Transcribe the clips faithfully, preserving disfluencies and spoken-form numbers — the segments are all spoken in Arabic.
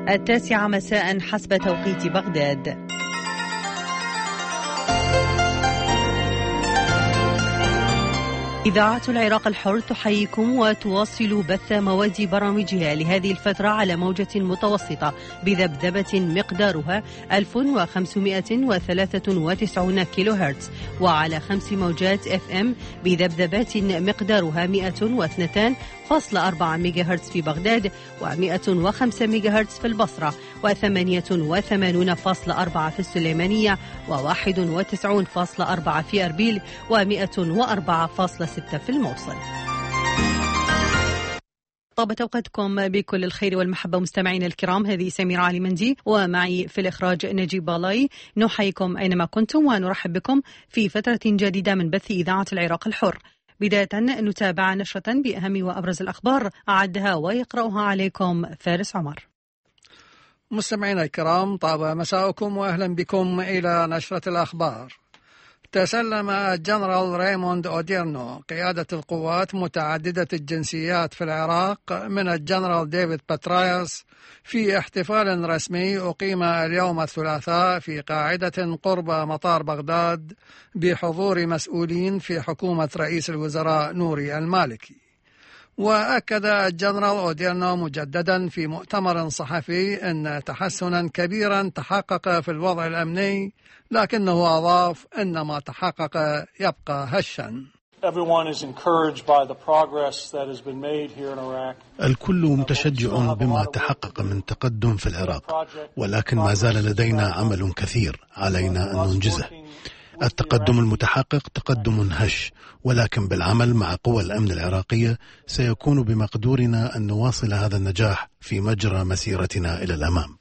التاسعة مساء حسب توقيت بغداد. إذاعة العراق الحر تحييكم وتواصل بث مواد برامجها لهذه الفترة على موجة متوسطة بذبذبة مقدارها ألف وخمسمائة وثلاثة وتسعين كيلو هرتز، وعلى خمس موجات اف ام بذبذبات مقدارها مئة واثنين فاصلة أربعة ميجا هرتز في بغداد، ومئة وخمسة ميجا هرتز في البصرة، وثمانية وثمانين فاصلة أربعة في السليمانية، وواحد وتسعين فاصلة أربعة في أربيل، ومئة وأربعة فاصلة ستة في الموصل. طابت أوقاتكم بكل الخير والمحبة مستمعين الكرام، هذه سميرة علي مندي ومعي في الإخراج نجيب بالاي. نحييكم أينما كنتم ونرحب بكم في فترة جديدة من بث إذاعة العراق الحر. بداية نتابع نشرة بأهم وأبرز الأخبار أعدها ويقرأها عليكم فارس عمر. مستمعينا الكرام، طاب مساءكم وأهلا بكم إلى نشرة الأخبار. تسلم الجنرال ريموند أوديرنو قيادة القوات متعددة الجنسيات في العراق من الجنرال ديفيد باترايس في احتفال رسمي أقيم اليوم الثلاثاء في قاعدة قرب مطار بغداد بحضور مسؤولين في حكومة رئيس الوزراء نوري المالكي. وأكد الجنرال أوديرنو مجددا في مؤتمر صحفي أن تحسنا كبيرا تحقق في الوضع الأمني، لكنه أضاف أن ما تحقق يبقى هشا. الكل متشجع بما تحقق من تقدم في العراق، ولكن ما زال لدينا عمل كثير علينا أن ننجزه. التقدم المتحقق تقدم هش، ولكن بالعمل مع قوى الأمن العراقية سيكون بمقدورنا أن نواصل هذا النجاح في مجرى مسيرتنا إلى الأمام.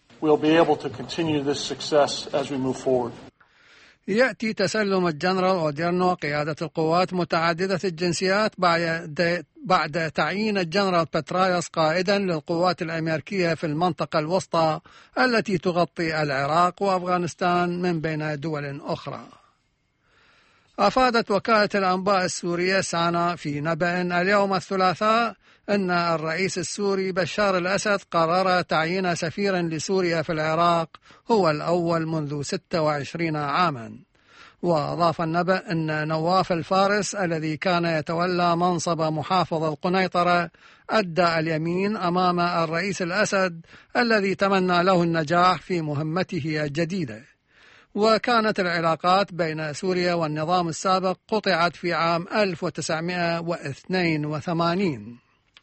يأتي تسلم الجنرال أوديرنو قيادة القوات متعددة الجنسيات بعد بعد تعيين الجنرال باترايس قائدا للقوات الأمريكية في المنطقة الوسطى التي تغطي العراق وأفغانستان من بين دول أخرى. أفادت وكالة الأنباء السورية سانا في نبأ اليوم الثلاثاء أن الرئيس السوري بشار الأسد قرر تعيين سفيرا لسوريا في العراق هو الأول منذ ستة وعشرين عاما. وأضاف النبأ أن نواف الفارس الذي كان يتولى منصب محافظ القنيطرة أدى اليمين أمام الرئيس الأسد الذي تمنى له النجاح في مهمته الجديدة. وكانت العلاقات بين سوريا والنظام السابق قطعت في عام ألف وتسعمائة واثنين وثمانين.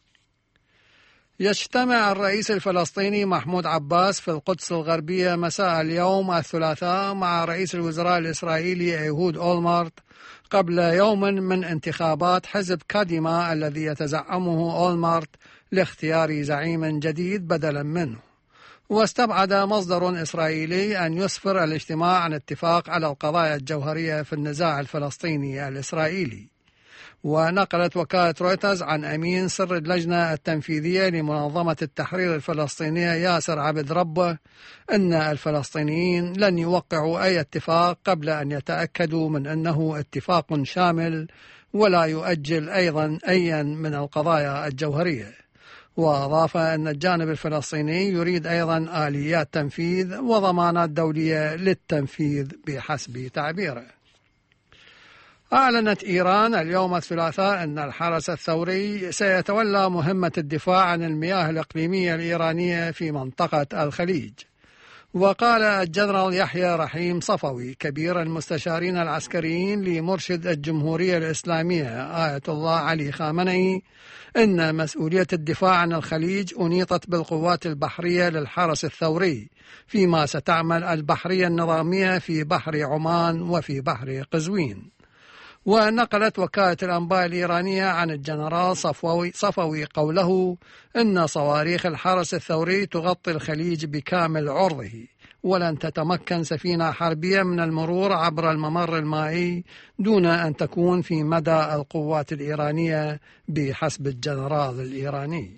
يجتمع الرئيس الفلسطيني محمود عباس في القدس الغربية مساء اليوم الثلاثاء مع رئيس الوزراء الإسرائيلي إيهود أولمرت قبل يوم من انتخابات حزب كاديما الذي يتزعمه أولمرت لاختيار زعيم جديد بدلا منه. واستبعد مصدر إسرائيلي أن يسفر الاجتماع عن اتفاق على القضايا الجوهرية في النزاع الفلسطيني الإسرائيلي. ونقلت وكالة رويترز عن أمين سر اللجنة التنفيذية لمنظمة التحرير الفلسطينية ياسر عبد ربه أن الفلسطينيين لن يوقعوا أي اتفاق قبل أن يتأكدوا من أنه اتفاق شامل ولا يؤجل أيضا أيا من القضايا الجوهرية. وأضاف أن الجانب الفلسطيني يريد أيضا آليات تنفيذ وضمانات دولية للتنفيذ بحسب تعبيره. أعلنت إيران اليوم الثلاثاء أن الحرس الثوري سيتولى مهمة الدفاع عن المياه الإقليمية الإيرانية في منطقة الخليج. وقال الجنرال يحيى رحيم صفوي كبير المستشارين العسكريين لمرشد الجمهورية الإسلامية آية الله علي خامنئي إن مسؤولية الدفاع عن الخليج أنيطت بالقوات البحرية للحرس الثوري، فيما ستعمل البحرية النظامية في بحر عمان وفي بحر قزوين. ونقلت وكالة الأنباء الإيرانية عن الجنرال صفوي, صفوي قوله إن صواريخ الحرس الثوري تغطي الخليج بكامل عرضه، ولن تتمكن سفينة حربية من المرور عبر الممر المائي دون أن تكون في مدى القوات الإيرانية بحسب الجنرال الإيراني.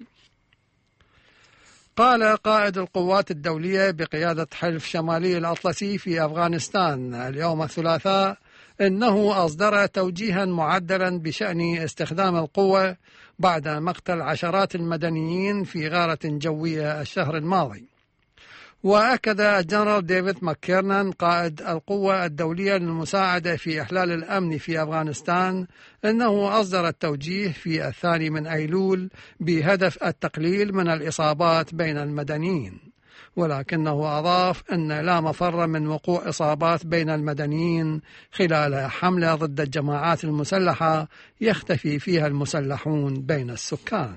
قال قائد القوات الدولية بقيادة حلف شمالي الأطلسي في أفغانستان اليوم الثلاثاء إنه أصدر توجيها معدلا بشأن استخدام القوة بعد مقتل عشرات المدنيين في غارة جوية الشهر الماضي. وأكد الجنرال ديفيد ماككيرنان قائد القوة الدولية للمساعدة في إحلال الأمن في أفغانستان أنه أصدر التوجيه في الثاني من أيلول بهدف التقليل من الإصابات بين المدنيين، ولكنه أضاف أن لا مفر من وقوع إصابات بين المدنيين خلال حملة ضد الجماعات المسلحة يختفي فيها المسلحون بين السكان.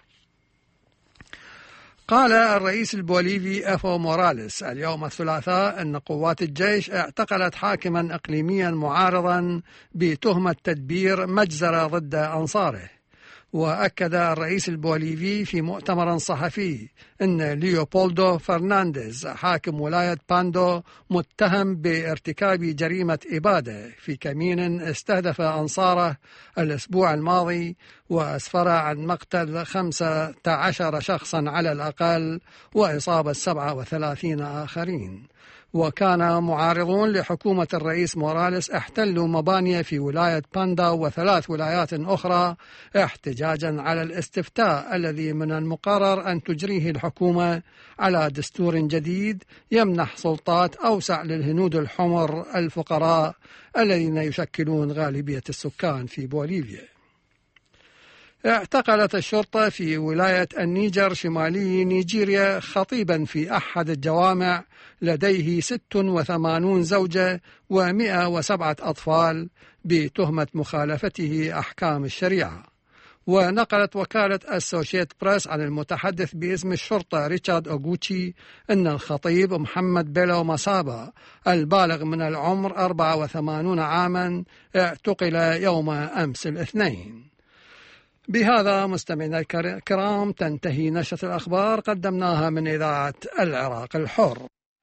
قال الرئيس البوليفي أفو موراليس اليوم الثلاثاء أن قوات الجيش اعتقلت حاكما إقليميا معارضا بتهمة تدبير مجزرة ضد أنصاره. وأكد الرئيس البوليفي في مؤتمر صحفي أن ليوبولدو فرنانديز حاكم ولاية باندو متهم بارتكاب جريمة إبادة في كمين استهدف أنصاره الأسبوع الماضي وأسفر عن مقتل خمسة عشر شخصا على الأقل وإصابة سبعة وثلاثين آخرين. وكان معارضون لحكومة الرئيس موراليس احتلوا مباني في ولاية باندا وثلاث ولايات أخرى احتجاجا على الاستفتاء الذي من المقرر أن تجريه الحكومة على دستور جديد يمنح سلطات أوسع للهنود الحمر الفقراء الذين يشكلون غالبية السكان في بوليفيا. اعتقلت الشرطة في ولاية النيجر شمالي نيجيريا خطيبا في أحد الجوامع لديه ست وثمانون زوجة ومئة وسبعة أطفال بتهمة مخالفته أحكام الشريعة. ونقلت وكالة أسوشيت بريس عن المتحدث باسم الشرطة ريتشارد أوغوتشي أن الخطيب محمد بيلو ماسابا البالغ من العمر أربعة وثمانين عاما اعتقل يوم أمس الاثنين. بهذا مستمعينا الكرام تنتهي نشرة الأخبار قدمناها من إذاعة العراق الحر.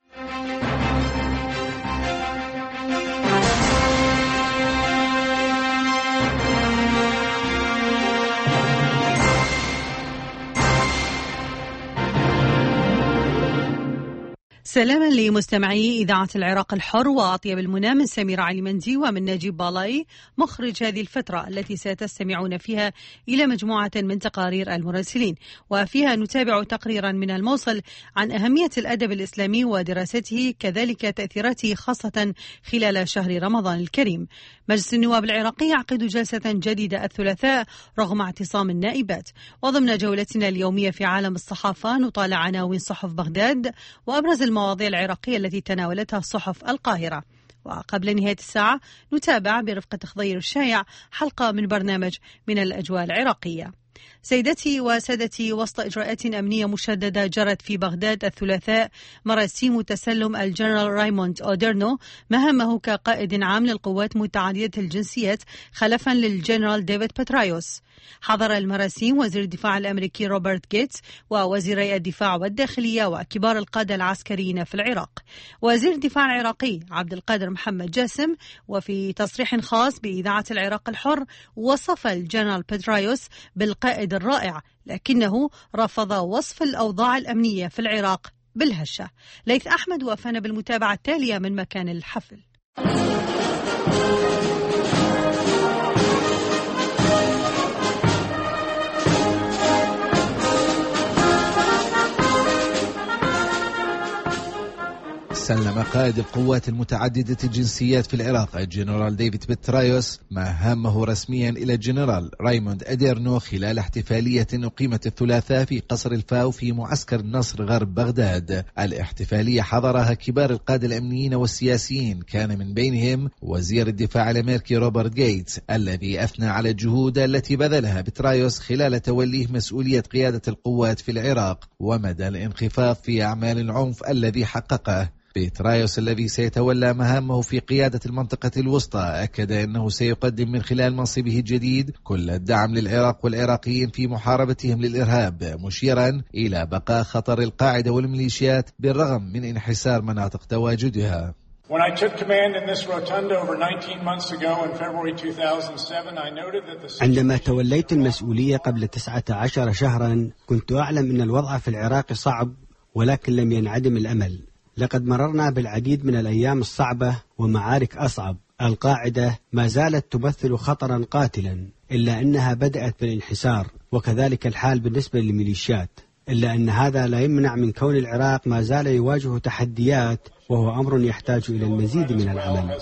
سلاما لمستمعي إذاعة العراق الحر وأطيب المنى من سمير علي مندي ومن نجيب بالاي مخرج هذه الفترة التي ستستمعون فيها إلى مجموعة من تقارير المراسلين، وفيها نتابع تقريرا من الموصل عن أهمية الأدب الإسلامي ودراسته كذلك تأثيراته خاصة خلال شهر رمضان الكريم. مجلس النواب العراقي يعقد جلسة جديدة الثلاثاء رغم اعتصام النائبات. وضمن جولتنا اليومية في عالم الصحافة نطالع عناوين صحف بغداد وأبرز المواضيع العراقية التي تناولتها صحف القاهرة. وقبل نهاية الساعة نتابع برفقة خضير الشايع حلقة من برنامج من الأجواء العراقية. سيدتي وسادتي، وسط إجراءات أمنية مشددة جرت في بغداد الثلاثاء مراسيم تسلم الجنرال رايموند أوديرنو مهامه كقائد عام للقوات متعددة الجنسيات خلفا للجنرال ديفيد بترايوس. حضر المراسيم وزير الدفاع الأمريكي روبرت جيتس ووزيري الدفاع والداخلية وكبار القادة العسكريين في العراق. وزير الدفاع العراقي عبد القادر محمد جاسم وفي تصريح خاص بإذاعة العراق الحر وصف الجنرال بترايوس بالقائد الرائع، لكنه رفض وصف الأوضاع الأمنية في العراق بالهشة. ليث أحمد وافانا بالمتابعة التالية من مكان الحفل. سلم قائد القوات المتعددة الجنسيات في العراق الجنرال ديفيد بترايوس مهامه رسميا إلى الجنرال رايموند أوديرنو خلال احتفالية أقيمت الثلاثاء في قصر الفاو في معسكر النصر غرب بغداد. الاحتفالية حضرها كبار القادة الأمنيين والسياسيين، كان من بينهم وزير الدفاع الأمريكي روبرت جيتس الذي أثنى على الجهود التي بذلها بترايوس خلال توليه مسؤولية قيادة القوات في العراق ومدى الانخفاض في أعمال العنف الذي حققه. بترايوس الذي سيتولى مهامه في قيادة المنطقة الوسطى أكد أنه سيقدم من خلال منصبه الجديد كل الدعم للعراق والعراقيين في محاربتهم للإرهاب، مشيرا إلى بقاء خطر القاعدة والميليشيات بالرغم من انحسار مناطق تواجدها. عندما توليت المسؤولية قبل تسعة عشر شهرا كنت أعلم أن الوضع في العراق صعب، ولكن لم ينعدم الأمل. لقد مررنا بالعديد من الأيام الصعبة ومعارك أصعب. القاعدة ما زالت تمثل خطرا قاتلا، إلا أنها بدأت بالانحسار، وكذلك الحال بالنسبة للميليشيات. إلا أن هذا لا يمنع من كون العراق ما زال يواجه تحديات، وهو أمر يحتاج إلى المزيد من العمل.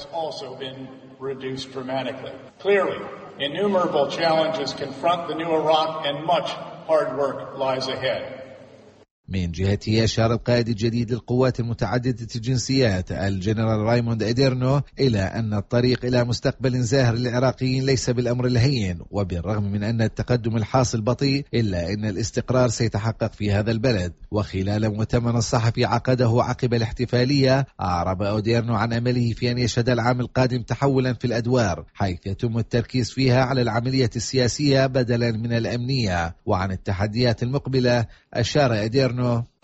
Innumerable challenges confront the new Iraq and much hard work lies ahead. من جهته أشار القائد الجديد للقوات المتعددة الجنسيات الجنرال رايموند أديرنو إلى أن الطريق إلى مستقبل زاهر للعراقيين ليس بالأمر الهين، وبالرغم من أن التقدم الحاصل بطيء إلا أن الاستقرار سيتحقق في هذا البلد. وخلال مؤتمر صحفي عقده عقب الاحتفالية أعرب أديرنو عن أمله في أن يشهد العام القادم تحولا في الأدوار، حيث يتم التركيز فيها على العملية السياسية بدلا من الأمنية. وعن التحديات المقبلة أشار أديرنو: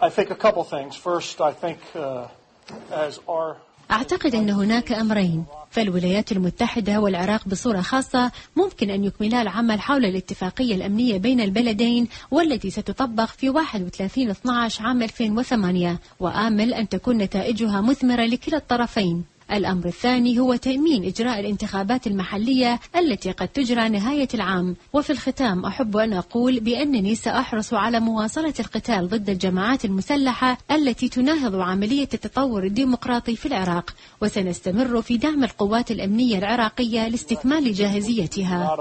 أعتقد أن هناك أمرين، فالولايات المتحدة والعراق بصورة خاصة ممكن أن يكملا العمل حول الاتفاقية الأمنية بين البلدين والتي ستطبق في واحد وثلاثين اثني عشر عام ألفين وثمانية، وآمل أن تكون نتائجها مثمرة لكلا الطرفين. الأمر الثاني هو تأمين إجراء الانتخابات المحلية التي قد تجرى نهاية العام. وفي الختام أحب أن أقول بأنني سأحرص على مواصلة القتال ضد الجماعات المسلحة التي تناهض عملية التطور الديمقراطي في العراق، وسنستمر في دعم القوات الأمنية العراقية لاستكمال جاهزيتها.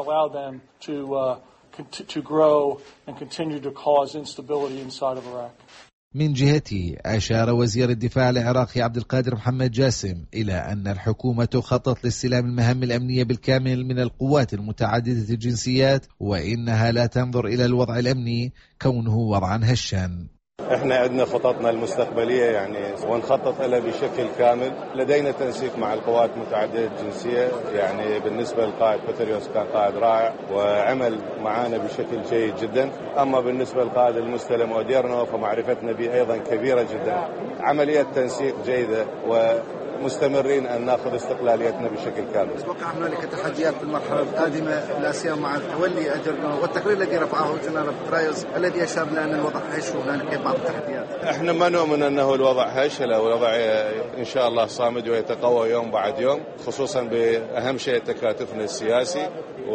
من جهته أشار وزير الدفاع العراقي عبد القادر محمد جاسم إلى أن الحكومة تخطط لاستلام المهام الأمنية بالكامل من القوات المتعددة الجنسيات، وإنها لا تنظر إلى الوضع الأمني كونه وضعا هشا. احنا عندنا خططنا المستقبليه يعني ونخطط لها بشكل كامل. لدينا تنسيق مع القوات المتعدده الجنسيه، يعني بالنسبه للقائد بطريوس كان قائد رائع وعمل معنا بشكل جيد جدا. اما بالنسبه للقائد المستلم أديرنو فمعرفتنا به ايضا كبيره جدا. عمليه تنسيق جيده ومستمرين ان ناخذ استقلاليتنا بشكل كامل. اتوقع هنالك تحديات في المرحله القادمه لا سيما مع تولي أديرنو والتقرير الذي رفعه جنرال بطريوس الذي اشار لان الوضع هش وهنالك بعض التحديات. احنا ما نؤمن انه الوضع هش، لا الوضع ان شاء الله صامد ويتقوى يوم بعد يوم، خصوصا باهم شيء تكاتفنا السياسي،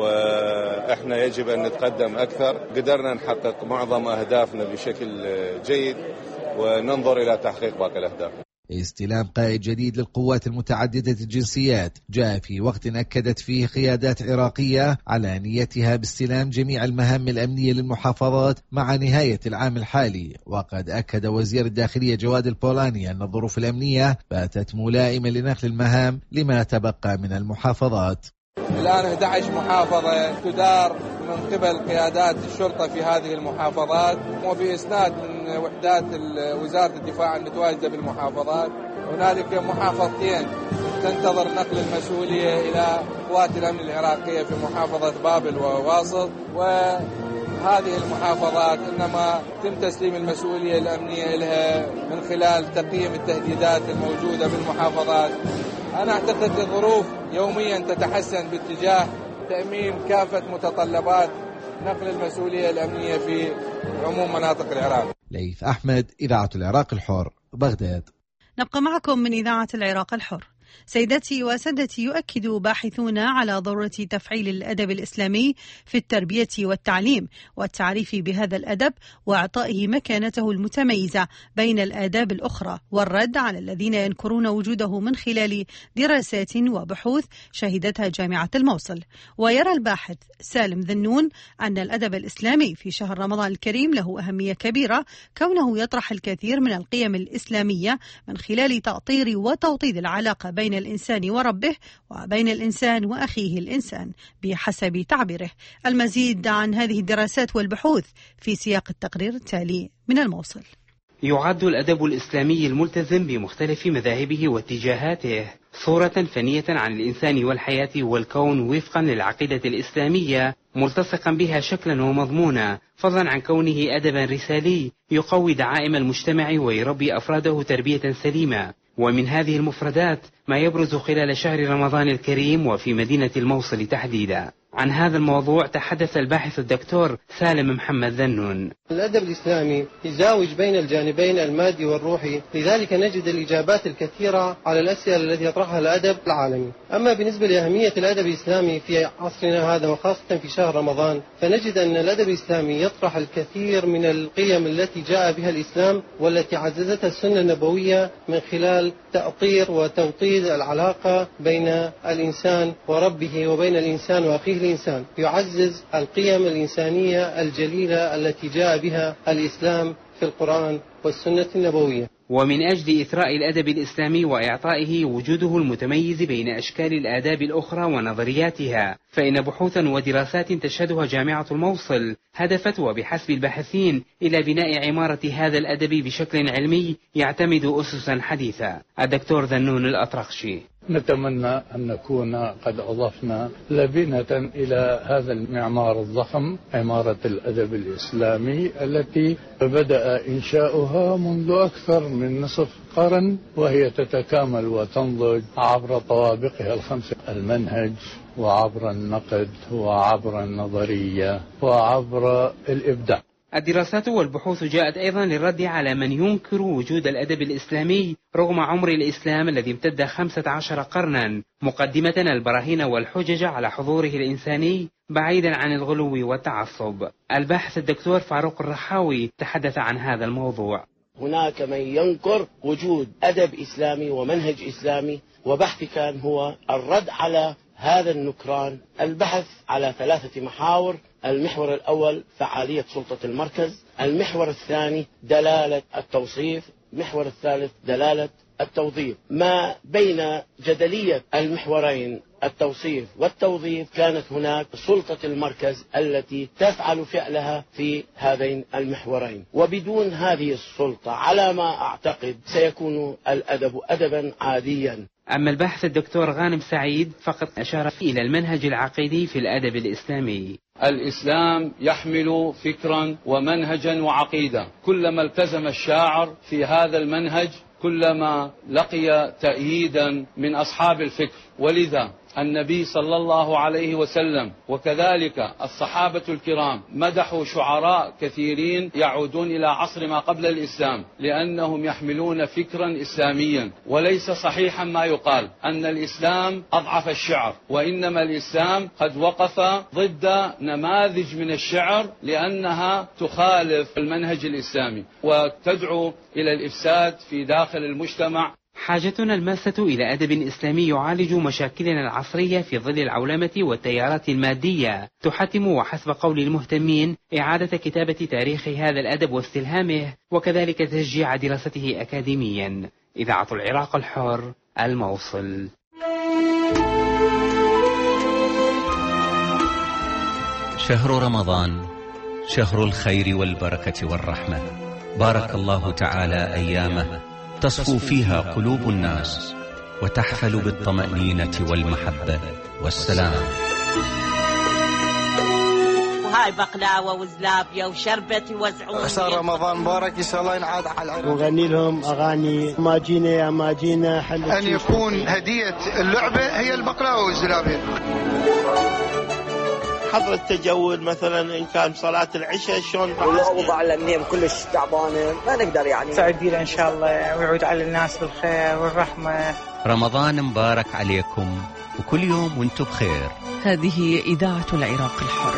واحنا يجب ان نتقدم اكثر. قدرنا نحقق معظم اهدافنا بشكل جيد وننظر الى تحقيق باقي الاهداف. استلام قائد جديد للقوات المتعددة الجنسيات جاء في وقت أكدت فيه قيادات عراقية على نيتها باستلام جميع المهام الأمنية للمحافظات مع نهاية العام الحالي. وقد أكد وزير الداخلية جواد البولاني أن الظروف الأمنية باتت ملائمة لنقل المهام لما تبقى من المحافظات. الآن أحد عشر محافظة تدار من قبل قيادات الشرطة في هذه المحافظات، وفي إسناد من وحدات وزارة الدفاع المتواجدة بالمحافظات. هنالك محافظتين تنتظر نقل المسؤولية إلى قوات الأمن العراقية في محافظة بابل وواسط، وهذه المحافظات إنما تم تسليم المسؤولية الأمنية لها من خلال تقييم التهديدات الموجودة بالمحافظات. أنا أعتقد الظروف يوميا تتحسن باتجاه تأمين كافة متطلبات نقل المسؤولية الأمنية في عموم مناطق العراق. ليث أحمد، إذاعة العراق الحر، بغداد. نبقى معكم من إذاعة العراق الحر. سيداتي وسادتي، يؤكد باحثون على ضرورة تفعيل الأدب الإسلامي في التربية والتعليم والتعريف بهذا الأدب وإعطائه مكانته المتميزة بين الآداب الأخرى، والرد على الذين ينكرون وجوده من خلال دراسات وبحوث شهدتها جامعة الموصل. ويرى الباحث سالم ذنون أن الأدب الإسلامي في شهر رمضان الكريم له أهمية كبيرة، كونه يطرح الكثير من القيم الإسلامية من خلال تأطير وتوطيد العلاقة بين بين الإنسان وربه وبين الإنسان وأخيه الإنسان بحسب تعبيره. المزيد عن هذه الدراسات والبحوث في سياق التقرير التالي من الموصل. يعد الأدب الإسلامي الملتزم بمختلف مذاهبه واتجاهاته صورة فنية عن الإنسان والحياة والكون وفقا للعقيدة الإسلامية، ملتصقا بها شكلا ومضمونا، فضلا عن كونه أدبا رسالي يقوي دعائم المجتمع ويربي أفراده تربية سليمة. ومن هذه المفردات ما يبرز خلال شهر رمضان الكريم وفي مدينة الموصل تحديدا. عن هذا الموضوع تحدث الباحث الدكتور سالم محمد ذنون. الأدب الإسلامي يزاوج بين الجانبين المادي والروحي، لذلك نجد الإجابات الكثيرة على الأسئلة التي يطرحها الأدب العالمي. أما بالنسبة لأهمية الأدب الإسلامي في عصرنا هذا وخاصة في شهر رمضان، فنجد أن الأدب الإسلامي يطرح الكثير من القيم التي جاء بها الإسلام والتي عززتها السنة النبوية من خلال تأطير وتوطيد العلاقة بين الإنسان وربه وبين الإنسان وأخيه الإنسان، يعزز القيم الإنسانية الجليلة التي جاء بها الإسلام في القرآن والسنة النبوية. ومن أجل إثراء الأدب الإسلامي وإعطائه وجوده المتميز بين أشكال الآداب الأخرى ونظرياتها، فإن بحوثا ودراسات تشهدها جامعة الموصل هدفت وبحسب الباحثين إلى بناء عمارة هذا الأدب بشكل علمي يعتمد أسسا حديثة. الدكتور ذنون الأطرخشي: نتمنى أن نكون قد أضفنا لبنة إلى هذا المعمار الضخم، عمارة الأدب الإسلامي التي بدأ إنشاؤها منذ أكثر من نصف قرن، وهي تتكامل وتنضج عبر طوابقها الخمسة: المنهج وعبر النقد وعبر النظرية وعبر الإبداع. الدراسات والبحوث جاءت أيضا للرد على من ينكر وجود الأدب الإسلامي رغم عمر الإسلام الذي امتد خمسة عشر قرنا، مقدمة البراهين والحجج على حضوره الإنساني بعيدا عن الغلو والتعصب. الباحث الدكتور فاروق الرحاوي تحدث عن هذا الموضوع. هناك من ينكر وجود أدب إسلامي ومنهج إسلامي، وبحثي كان هو الرد على هذا النكران. البحث على ثلاثة محاور: المحور الأول فعالية سلطة المركز، المحور الثاني دلالة التوصيف، المحور الثالث دلالة التوظيف. ما بين جدلية المحورين التوصيف والتوظيف كانت هناك سلطة المركز التي تفعل فعلها في هذين المحورين، وبدون هذه السلطة على ما أعتقد سيكون الأدب أدبا عاديا. أما الباحث الدكتور غانم سعيد فقد أشار إلى المنهج العقيدي في الأدب الإسلامي. الإسلام يحمل فكرا ومنهجا وعقيدة، كلما التزم الشاعر في هذا المنهج كلما لقي تأييدا من أصحاب الفكر، ولذا النبي صلى الله عليه وسلم وكذلك الصحابة الكرام مدحوا شعراء كثيرين يعودون إلى عصر ما قبل الإسلام لأنهم يحملون فكرا إسلاميا. وليس صحيحا ما يقال أن الإسلام أضعف الشعر، وإنما الإسلام قد وقف ضد نماذج من الشعر لأنها تخالف المنهج الإسلامي وتدعو إلى الإفساد في داخل المجتمع. حاجتنا الماسة إلى أدب إسلامي يعالج مشاكلنا العصرية في ظل العولمة والتيارات المادية، تحتم وحسب قول المهتمين إعادة كتابة تاريخ هذا الأدب واستلهامه، وكذلك تشجيع دراسته أكاديميا. إذاعة العراق الحر، الموصل. شهر رمضان شهر الخير والبركة والرحمة، بارك الله تعالى أيامه تصفو فيها قلوب الناس وتحفل بالطمأنينة والمحبة والسلام. وهاي بقلاوة وزلابية وشربة يوزعون. عسى رمضان مبارك، إن شاء الله ينعاد على العراق. ونغني لهم أغاني ما جينا يا ما جينا حل أن يكون هدية اللعبة هي البقلاوة والزلابية. حضر التجول مثلا إن كان صلاة العشاء شلون والأوضاع الأمنية كلش تعبانة، ما نقدر يعني. سعيدين إن شاء الله ويعود على الناس بالخير والرحمة. رمضان مبارك عليكم وكل يوم وانتم بخير. هذه إذاعة العراق الحر.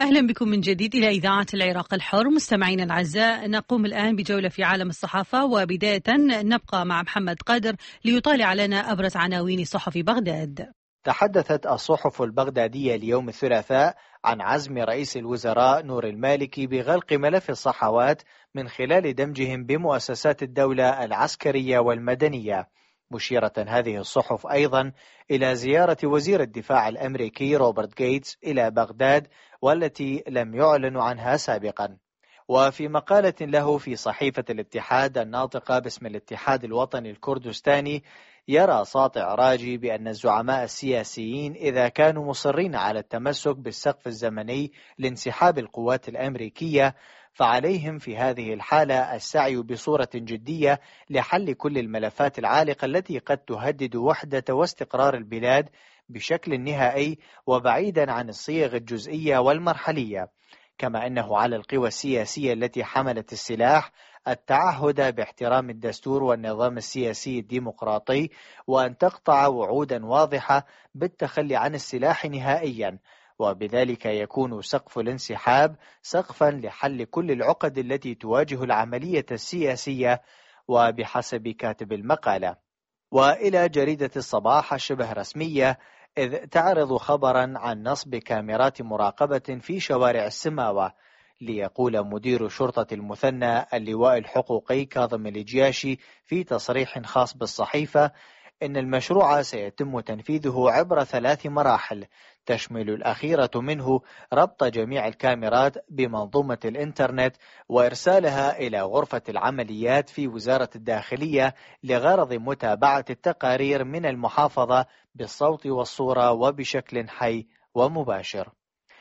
أهلا بكم من جديد إلى إذاعة العراق الحر. مستمعينا الأعزاء، نقوم الآن بجولة في عالم الصحافة، وبداية نبقى مع محمد قادر ليطالع لنا أبرز عناوين صحف بغداد. تحدثت الصحف البغدادية اليوم الثلاثاء عن عزم رئيس الوزراء نور المالكي بغلق ملف الصحوات من خلال دمجهم بمؤسسات الدولة العسكرية والمدنية، مشيرة هذه الصحف أيضا إلى زيارة وزير الدفاع الأمريكي روبرت غيتس إلى بغداد والتي لم يعلن عنها سابقا. وفي مقالة له في صحيفة الاتحاد الناطقة باسم الاتحاد الوطني الكردستاني، يرى ساطع راجي بأن الزعماء السياسيين إذا كانوا مصرين على التمسك بالسقف الزمني لانسحاب القوات الأمريكية فعليهم في هذه الحالة السعي بصورة جدية لحل كل الملفات العالقة التي قد تهدد وحدة واستقرار البلاد بشكل نهائي وبعيدا عن الصيغ الجزئية والمرحلية، كما أنه على القوى السياسية التي حملت السلاح التعهد باحترام الدستور والنظام السياسي الديمقراطي، وأن تقطع وعودا واضحة بالتخلي عن السلاح نهائيا، وبذلك يكون سقف الانسحاب سقفا لحل كل العقد التي تواجه العملية السياسية. وبحسب كاتب المقالة، وإلى جريدة الصباح الشبه رسمية، إذ تعرض خبرا عن نصب كاميرات مراقبة في شوارع السماوة، ليقول مدير شرطة المثنى اللواء الحقوقي كاظم الجياشي في تصريح خاص بالصحيفة إن المشروع سيتم تنفيذه عبر ثلاث مراحل، تشمل الأخيرة منه ربط جميع الكاميرات بمنظومة الإنترنت وإرسالها إلى غرفة العمليات في وزارة الداخلية لغرض متابعة التقارير من المحافظة بالصوت والصورة وبشكل حي ومباشر.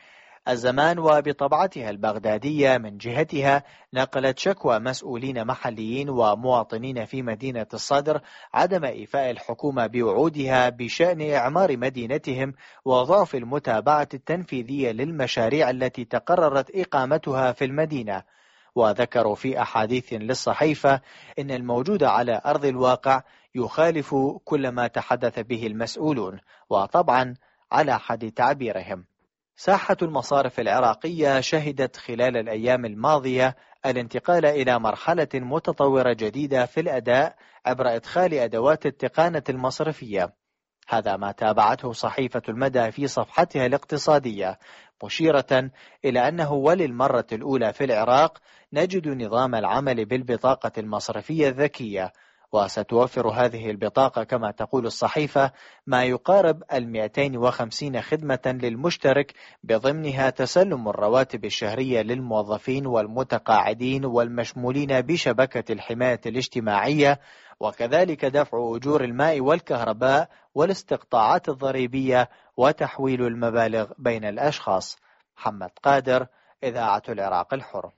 الزمان وبطبعتها البغدادية من جهتها نقلت شكوى مسؤولين محليين ومواطنين في مدينة الصدر عدم إيفاء الحكومة بوعودها بشأن إعمار مدينتهم وضعف المتابعة التنفيذية للمشاريع التي تقررت إقامتها في المدينة. وذكروا في أحاديث للصحيفة إن الموجود على أرض الواقع يخالف كل ما تحدث به المسؤولون، وطبعا على حد تعبيرهم. ساحة المصارف العراقية شهدت خلال الأيام الماضية الانتقال إلى مرحلة متطورة جديدة في الأداء عبر إدخال أدوات التقانة المصرفية. هذا ما تابعته صحيفة المدى في صفحتها الاقتصادية، مشيرة إلى أنه وللمرة الأولى في العراق نجد نظام العمل بالبطاقة المصرفية الذكية، وستوفر هذه البطاقة كما تقول الصحيفة ما يقارب المئتين وخمسين خدمة للمشترك، بضمنها تسلم الرواتب الشهرية للموظفين والمتقاعدين والمشمولين بشبكة الحماية الاجتماعية، وكذلك دفع أجور الماء والكهرباء والاستقطاعات الضريبية وتحويل المبالغ بين الأشخاص. محمد قادر، إذاعة العراق الحر.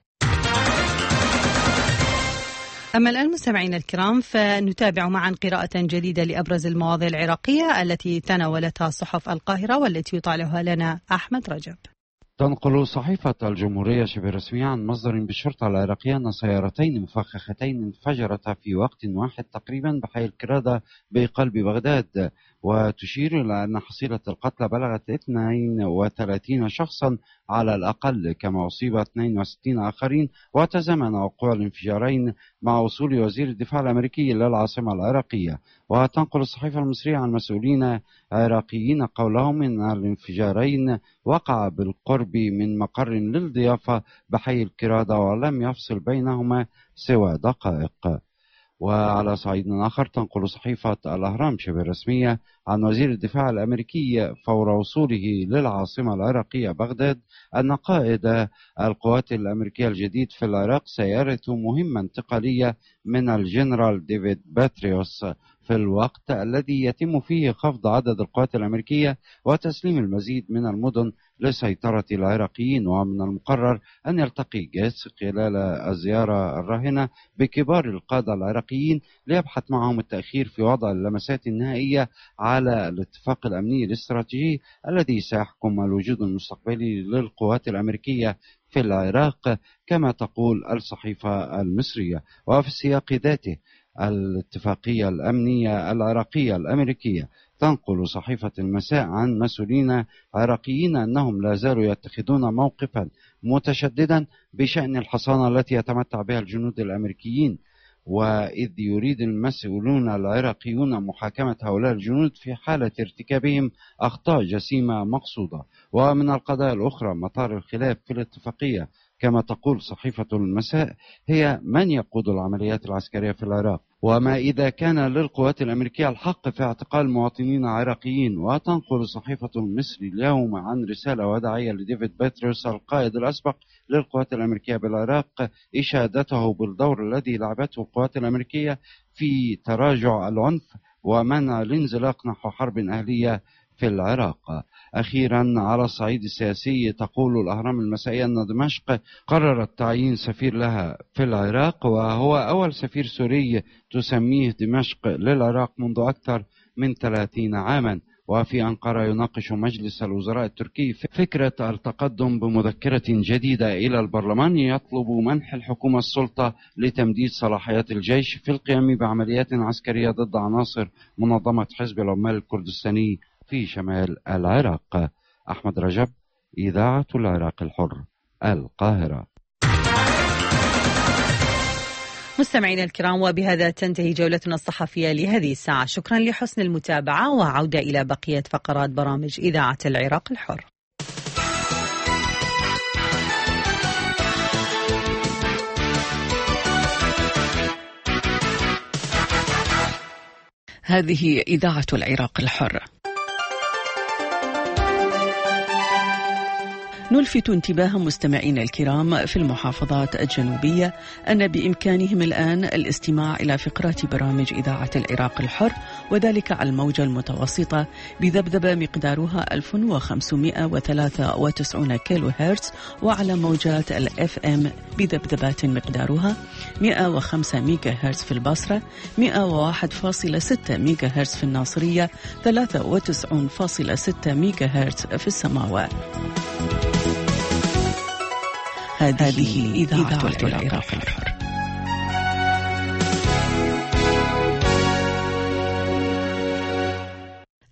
أما الآن مستمعينا الكرام، فنتابع معا قراءة جديدة لأبرز المواضيع العراقية التي تناولتها صحف القاهرة والتي يطالعها لنا أحمد رجب. تنقل صحيفة الجمهورية شبه رسمية عن مصدر بالشرطة العراقية أن سيارتين مفخختين انفجرتا في وقت واحد تقريبا بحي الكرادة بقلب بغداد، وتشير إلى أن حصيلة القتلى بلغت اثنين وثلاثين شخصا على الأقل، كما أصيب اثنين وستين آخرين، وتزامن وقوع الانفجارين مع وصول وزير الدفاع الأمريكي للعاصمة العراقية. وتنقل الصحيفة المصرية عن مسؤولين عراقيين قولهم إن الانفجارين وقع بالقرب من مقر للضيافة بحي الكرادة ولم يفصل بينهما سوى دقائق. وعلى صعيد آخر تنقل صحيفة الأهرام شبه رسمية عن وزير الدفاع الأمريكي فور وصوله للعاصمة العراقية بغداد أن قائد القوات الأمريكية الجديد في العراق سيرث مهمة انتقالية من الجنرال ديفيد باتريوس في الوقت الذي يتم فيه خفض عدد القوات الأمريكية وتسليم المزيد من المدن لسيطرة العراقيين. ومن المقرر أن يلتقي جيتس خلال الزيارة الراهنة بكبار القادة العراقيين ليبحث معهم التأخير في وضع اللمسات النهائية على الاتفاق الأمني الاستراتيجي الذي سيحكم الوجود المستقبلي للقوات الأمريكية في العراق كما تقول الصحيفة المصرية. وفي السياق ذاته الاتفاقية الأمنية العراقية الأمريكية تنقل صحيفة المساء عن مسؤولين عراقيين أنهم لا زالوا يتخذون موقفا متشددا بشأن الحصانة التي يتمتع بها الجنود الأمريكيين، وإذ يريد المسؤولون العراقيون محاكمة هؤلاء الجنود في حالة ارتكابهم أخطاء جسيمة مقصودة. ومن القضايا الأخرى مطار الخلاف في الاتفاقية كما تقول صحيفة المساء هي من يقود العمليات العسكرية في العراق، وما إذا كان للقوات الأمريكية الحق في اعتقال مواطنين عراقيين. وتنقل صحيفة المصري اليوم عن رسالة وداعية لديفيد بيتروس القائد الأسبق للقوات الأمريكية بالعراق إشادته بالدور الذي لعبته القوات الأمريكية في تراجع العنف ومنع الانزلاق نحو حرب أهلية في العراق. أخيرا على الصعيد السياسي تقول الأهرام المسائية أن دمشق قررت تعيين سفير لها في العراق، وهو أول سفير سوري تسميه دمشق للعراق منذ أكثر من ثلاثين عاما. وفي أنقرة يناقش مجلس الوزراء التركي فكرة التقدم بمذكرة جديدة إلى البرلمان يطلب منح الحكومة السلطة لتمديد صلاحيات الجيش في القيام بعمليات عسكرية ضد عناصر منظمة حزب العمال الكردستاني في شمال العراق. أحمد رجب، إذاعة العراق الحر، القاهرة. مستمعينا الكرام، وبهذا تنتهي جولتنا الصحفية لهذه الساعة. شكرا لحسن المتابعة، وعودة إلى بقية فقرات برامج إذاعة العراق الحر. هذه إذاعة العراق الحر. نلفت انتباه مستمعينا الكرام في المحافظات الجنوبية أن بإمكانهم الآن الاستماع إلى فقرات برامج إذاعة العراق الحر، وذلك على الموجة المتوسطة بذبذبة مقدارها ألف وخمسمائة وثلاثة وتسعين كيلو هرتز، وعلى موجات الإف إم بذبذبات مقدارها مئة وخمسة ميجا هرتز في البصرة، مئة وواحد فاصلة ستة ميجا هرتز في الناصرية، ثلاثة وتسعين فاصلة ستة ميجا هرتز في السماوات. هذه إذاعة العراق الحر.